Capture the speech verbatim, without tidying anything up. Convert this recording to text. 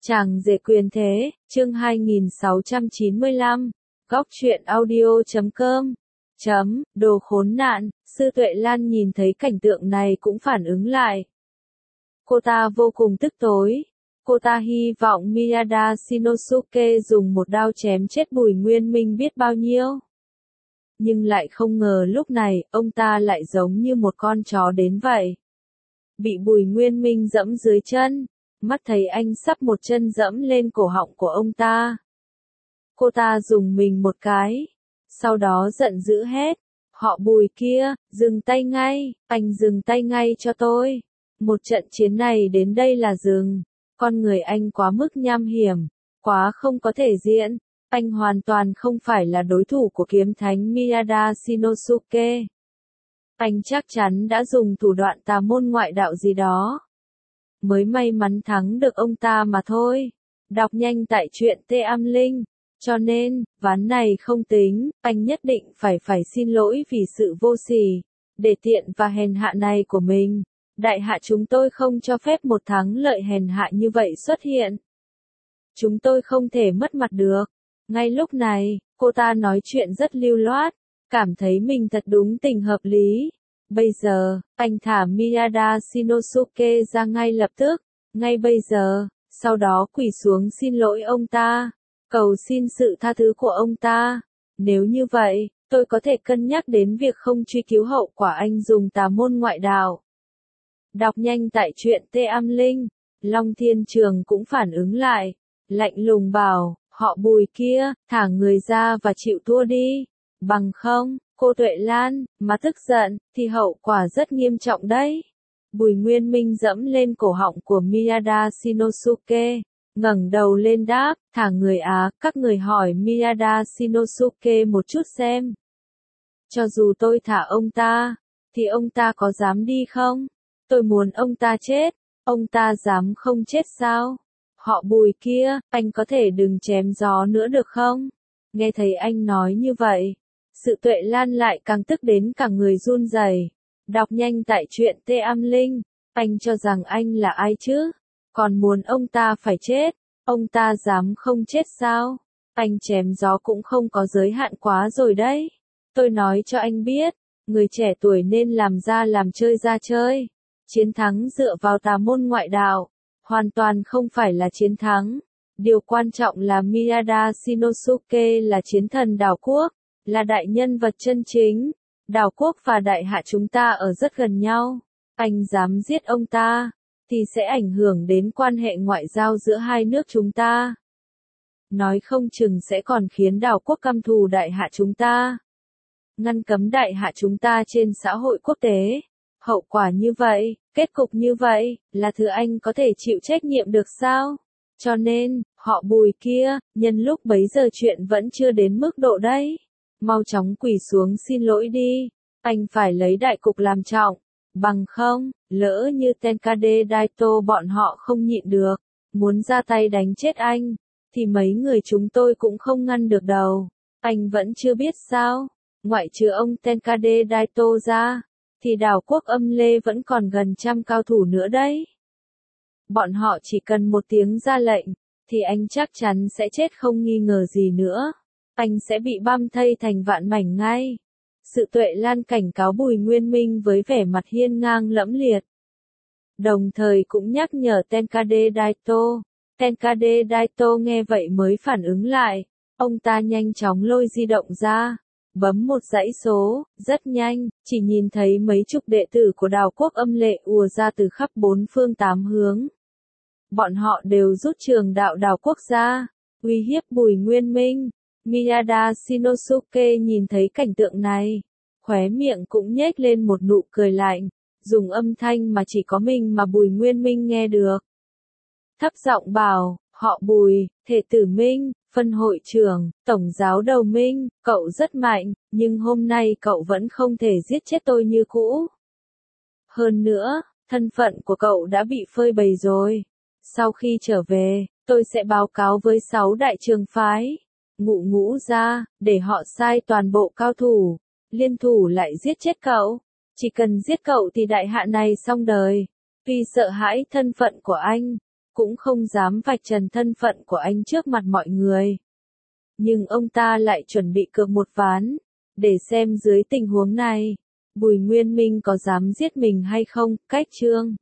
Chàng rể quyền thế, chương hai nghìn sáu trăm chín mươi lăm, góc truyện audio chấm com, chấm, đồ khốn nạn, Sư Tuệ Lan nhìn thấy cảnh tượng này cũng phản ứng lại. Cô ta vô cùng tức tối. Cô ta hy vọng Miyada Shinosuke dùng một đao chém chết Bùi Nguyên Minh biết bao nhiêu. Nhưng lại không ngờ lúc này, ông ta lại giống như một con chó đến vậy. Bị Bùi Nguyên Minh dẫm dưới chân, mắt thấy anh sắp một chân dẫm lên cổ họng của ông ta. Cô ta dùng mình một cái, sau đó giận dữ hét, họ Bùi kia, dừng tay ngay, anh dừng tay ngay cho tôi. Một trận chiến này đến đây là dừng, con người anh quá mức nham hiểm, quá không có thể diễn, anh hoàn toàn không phải là đối thủ của kiếm thánh Miyada Shinosuke. Anh chắc chắn đã dùng thủ đoạn tà môn ngoại đạo gì đó, mới may mắn thắng được ông ta mà thôi. Đọc nhanh tại truyện Tê Am Linh. Cho nên, ván này không tính, anh nhất định phải phải xin lỗi vì sự vô sỉ, để tiện và hèn hạ này của mình. Đại hạ chúng tôi không cho phép một thắng lợi hèn hạ như vậy xuất hiện. Chúng tôi không thể mất mặt được. Ngay lúc này, cô ta nói chuyện rất lưu loát, cảm thấy mình thật đúng tình hợp lý. Bây giờ, anh thả Miyada Shinosuke ra ngay lập tức, ngay bây giờ, sau đó quỳ xuống xin lỗi ông ta, cầu xin sự tha thứ của ông ta. Nếu như vậy, tôi có thể cân nhắc đến việc không truy cứu hậu quả anh dùng tà môn ngoại đạo. Đọc nhanh tại truyện Tê Am Linh. Long Thiên Trường cũng phản ứng lại, lạnh lùng bảo, họ Bùi kia, thả người ra và chịu thua đi. Bằng không, cô Tuệ Lan, mà tức giận, thì hậu quả rất nghiêm trọng đấy. Bùi Nguyên Minh dẫm lên cổ họng của Miyada Shinosuke, ngẩng đầu lên đáp, thả người á, các người hỏi Miyada Shinosuke một chút xem. Cho dù tôi thả ông ta, thì ông ta có dám đi không? Tôi muốn ông ta chết, ông ta dám không chết sao? Họ Bùi kia, anh có thể đừng chém gió nữa được không? Nghe thấy anh nói như vậy, Sự Tuệ Lan lại càng tức đến cả người run rẩy. Đọc nhanh tại truyện Tê Am Linh. Anh cho rằng anh là ai chứ? Còn muốn ông ta phải chết? Ông ta dám không chết sao? Anh chém gió cũng không có giới hạn quá rồi đấy. Tôi nói cho anh biết, người trẻ tuổi nên làm ra làm chơi ra chơi. Chiến thắng dựa vào tà môn ngoại đạo, hoàn toàn không phải là chiến thắng. Điều quan trọng là Miyada Shinosuke là chiến thần đảo quốc, là đại nhân vật chân chính. Đảo quốc và đại hạ chúng ta ở rất gần nhau. Anh dám giết ông ta, thì sẽ ảnh hưởng đến quan hệ ngoại giao giữa hai nước chúng ta. Nói không chừng sẽ còn khiến đảo quốc căm thù đại hạ chúng ta. Ngăn cấm đại hạ chúng ta trên xã hội quốc tế. Hậu quả như vậy, kết cục như vậy, là thứ anh có thể chịu trách nhiệm được sao? Cho nên, họ Bùi kia, nhân lúc bấy giờ chuyện vẫn chưa đến mức độ đấy. Mau chóng quỳ xuống xin lỗi đi. Anh phải lấy đại cục làm trọng. Bằng không, lỡ như Tenkade Daito bọn họ không nhịn được, muốn ra tay đánh chết anh, thì mấy người chúng tôi cũng không ngăn được đâu. Anh vẫn chưa biết sao? Ngoại trừ ông Tenkade Daito ra, thì đảo quốc Âm Lê vẫn còn gần trăm cao thủ nữa đấy. Bọn họ chỉ cần một tiếng ra lệnh, thì anh chắc chắn sẽ chết không nghi ngờ gì nữa. Anh sẽ bị băm thây thành vạn mảnh ngay. Sự Tuệ Lan cảnh cáo Bùi Nguyên Minh với vẻ mặt hiên ngang lẫm liệt. Đồng thời cũng nhắc nhở Tenkade Daito. Tenkade Daito nghe vậy mới phản ứng lại. Ông ta nhanh chóng lôi di động ra, bấm một dãy số, rất nhanh, chỉ nhìn thấy mấy chục đệ tử của đảo quốc Âm Lệ ùa ra từ khắp bốn phương tám hướng. Bọn họ đều rút trường đạo đảo quốc ra, uy hiếp Bùi Nguyên Minh. Miyada Shinosuke nhìn thấy cảnh tượng này, khóe miệng cũng nhếch lên một nụ cười lạnh, dùng âm thanh mà chỉ có mình mà Bùi Nguyên Minh nghe được. Thấp giọng bảo, họ Bùi, thể tử Minh, phân hội trưởng, tổng giáo đầu Minh, cậu rất mạnh, nhưng hôm nay cậu vẫn không thể giết chết tôi như cũ. Hơn nữa, thân phận của cậu đã bị phơi bày rồi. Sau khi trở về, tôi sẽ báo cáo với sáu đại trường phái, ngũ ngũ ra, để họ sai toàn bộ cao thủ, liên thủ lại giết chết cậu. Chỉ cần giết cậu thì đại hạ này xong đời. Vì sợ hãi thân phận của anh, cũng không dám vạch trần thân phận của anh trước mặt mọi người. Nhưng ông ta lại chuẩn bị cược một ván, để xem dưới tình huống này, Bùi Nguyên Minh có dám giết mình hay không. Cách chương